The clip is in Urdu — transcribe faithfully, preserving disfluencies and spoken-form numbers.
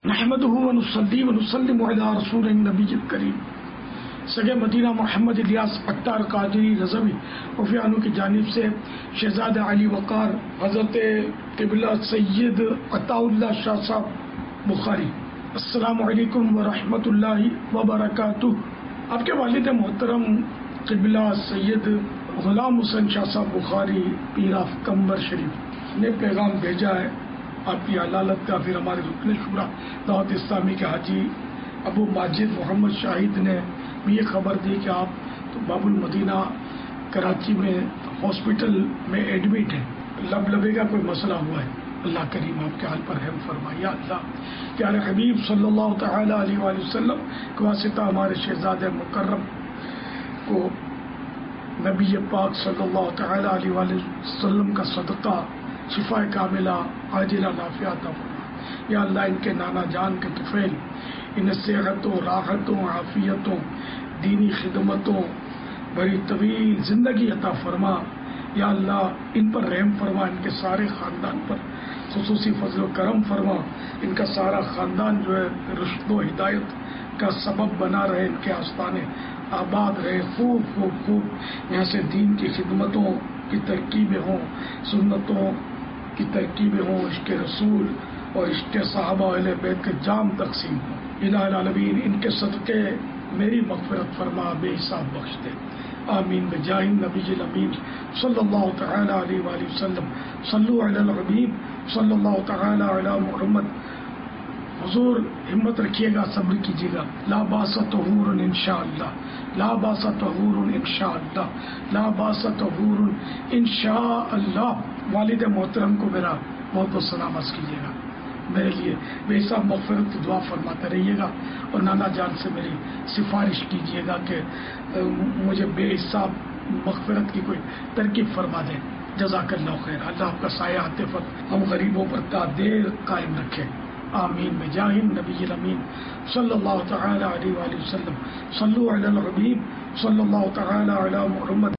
نحمده ونصلي ونسلم على رسول النبی الکریم سگے مدینہ محمد الیاس اختار قادری رضوی عفیانو کی جانب سے شہزادہ علی وقار حضرت قبلہ سید عطا اللہ شاہ صاحب بخاری۔ السلام علیکم ورحمۃ اللہ وبرکاتہ۔ آپ کے والد محترم قبلہ سید غلام حسین شاہ صاحب بخاری پیر آف کمبر شریف نے پیغام بھیجا ہے آپ کی علالت کا، پھر ہمارے رکن شورا دعوت اسلامی کے حاجی ابو ماجد محمد شاہد نے بھی یہ خبر دی کہ آپ تو باب المدینہ کراچی میں ہاسپٹل میں ایڈمٹ ہیں، لب لبے کا کوئی مسئلہ ہوا ہے۔ اللہ کریم آپ کے حال پر رحم فرمائے۔ یا اللہ پیارے حبیب صلی اللہ تعالی علیہ وآلہ وسلم کے واسطہ ہمارے شہزاد مکرم کو نبی پاک صلی اللہ تعالی علیہ وآلہ وسلم کا صدقہ شفا کاملہ عاجلہ نافعہ عطا فرما۔ یا اللہ ان کے نانا جان کے طفیل ان صحتوں، راحتوں، عافیتوں، دینی خدمتوں، بڑی طویل زندگی عطا فرما۔ یا اللہ ان پر رحم فرما، ان کے سارے خاندان پر خصوصی فضل و کرم فرما۔ ان کا سارا خاندان جو ہے رشد و ہدایت کا سبب بنا رہے، ان کے آستانے آباد رہے، خوب خوب خوب یہاں سے دین کی خدمتوں کی ترکیبیں ہوں، سنتوں کی ترکیبیں ہوں، عشق رسول اور عشق صحابہ اہل بیت کے جام تقسیم ہوں۔ الہ العالمین ان کے صدقے میری مغفرت فرما، بے حساب بخش دے، آمین بجاہ النبی الامین صلی اللہ تعالی علیہ وآلہ وسلم۔ صلو علی الحبیب صلی اللہ تعالی علی محمد۔ حضور ہمت رکھیے گا، صبر کیجیے گا۔ لا باس طہور انشاءاللہ، لا باس طہور انشاءاللہ، لا باس طہور انشاءاللہ۔ والد محترم کو میرا بہت بہت سلام عرض کیجیے گا، میرے لیے بے حساب مغفرت کی دعا فرماتے رہیے گا، اور نانا جان سے میری سفارش کیجیے گا کہ مجھے بے حساب مغفرت کی کوئی ترکیب فرما دیں۔ جزاک اللہ خیر۔ اللہ آپ کا سایہ عاطفت ہم غریبوں پر تا دیر قائم رکھے، آمین بجاہ النبی الامین صلی اللہ تعالی علیہ وآلہ وسلم۔ صلو علی الحبیب صلی اللہ تعالی علی محمد۔